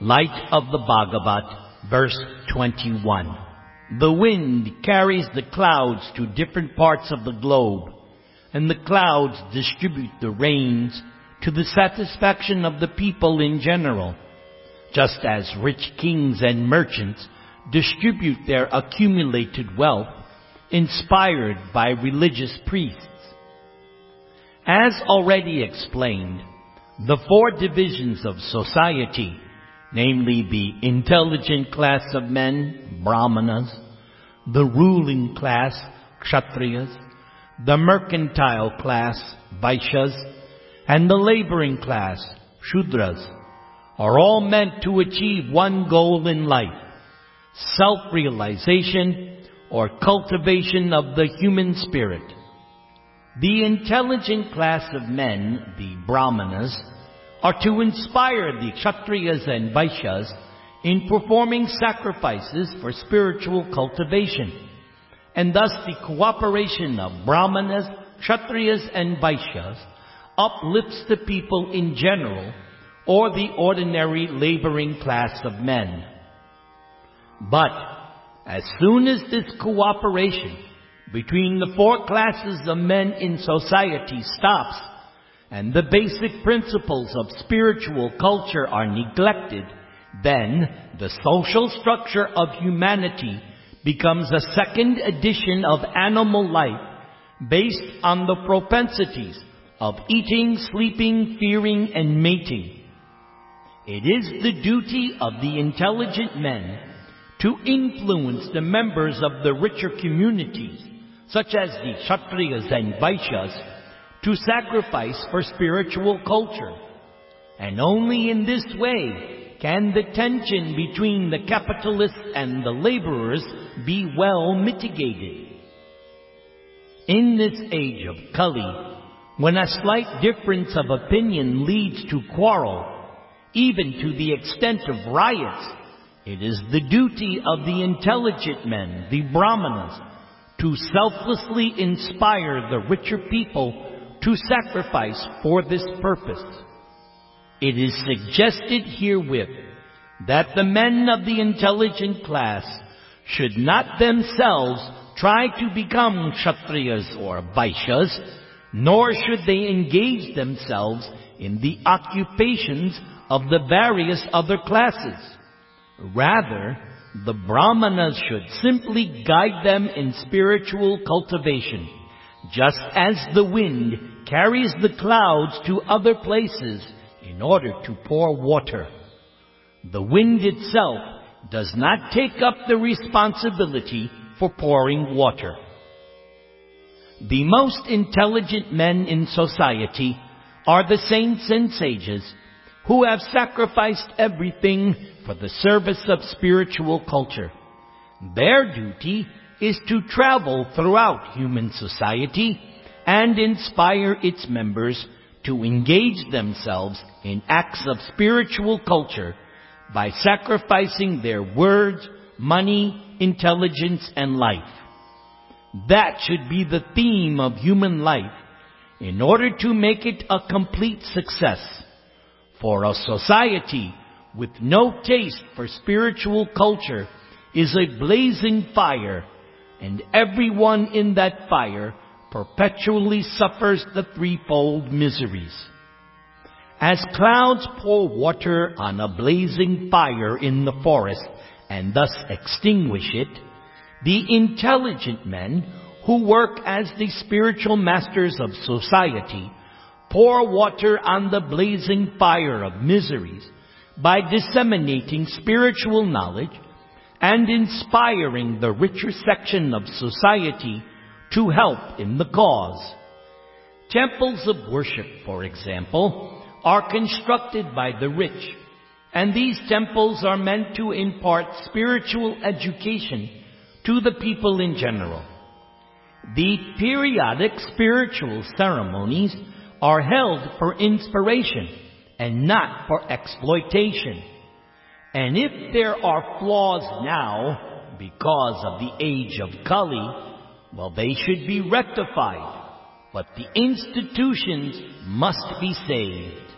Light of the Bhagavat, verse 21. The wind carries the clouds to different parts of the globe, and the clouds distribute the rains to the satisfaction of the people in general, just as rich kings and merchants distribute their accumulated wealth, inspired by religious priests. As already explained, the four divisions of society, namely the intelligent class of men, Brahmanas, the ruling class, Kshatriyas, the mercantile class, Vaishyas, and the laboring class, Shudras, are all meant to achieve one goal in life: self-realization or cultivation of the human spirit. The intelligent class of men, the Brahmanas, are to inspire the Kshatriyas and Vaishyas in performing sacrifices for spiritual cultivation, and thus the cooperation of Brahmanas, Kshatriyas, and Vaishyas uplifts the people in general, or the ordinary laboring class of men. But as soon as this cooperation between the four classes of men in society stops, and the basic principles of spiritual culture are neglected, then the social structure of humanity becomes a second edition of animal life based on the propensities of eating, sleeping, fearing, and mating. It is the duty of the intelligent men to influence the members of the richer communities, such as the Kshatriyas and Vaishyas, to sacrifice for spiritual culture. And only in this way can the tension between the capitalists and the laborers be well mitigated. In this age of Kali, when a slight difference of opinion leads to quarrel, even to the extent of riots, it is the duty of the intelligent men, the Brahmanas, to selflessly inspire the richer people to sacrifice for this purpose. It is suggested herewith that the men of the intelligent class should not themselves try to become Kshatriyas or Vaishyas, nor should they engage themselves in the occupations of the various other classes. Rather, the Brahmanas should simply guide them in spiritual cultivation, just as the wind carries the clouds to other places in order to pour water. The wind itself does not take up the responsibility for pouring water. The most intelligent men in society are the saints and sages who have sacrificed everything for the service of spiritual culture. Their duty is to travel throughout human society and inspire its members to engage themselves in acts of spiritual culture by sacrificing their words, money, intelligence, and life. That should be the theme of human life in order to make it a complete success. For a society with no taste for spiritual culture is a blazing fire, and everyone in that fire perpetually suffers the threefold miseries. As clouds pour water on a blazing fire in the forest and thus extinguish it, the intelligent men who work as the spiritual masters of society pour water on the blazing fire of miseries by disseminating spiritual knowledge and inspiring the richer section of society to help in the cause. Temples of worship, for example, are constructed by the rich, and these temples are meant to impart spiritual education to the people in general. The periodic spiritual ceremonies are held for inspiration and not for exploitation. And if there are flaws now because of the age of Kali, well, they should be rectified, but the institutions must be saved.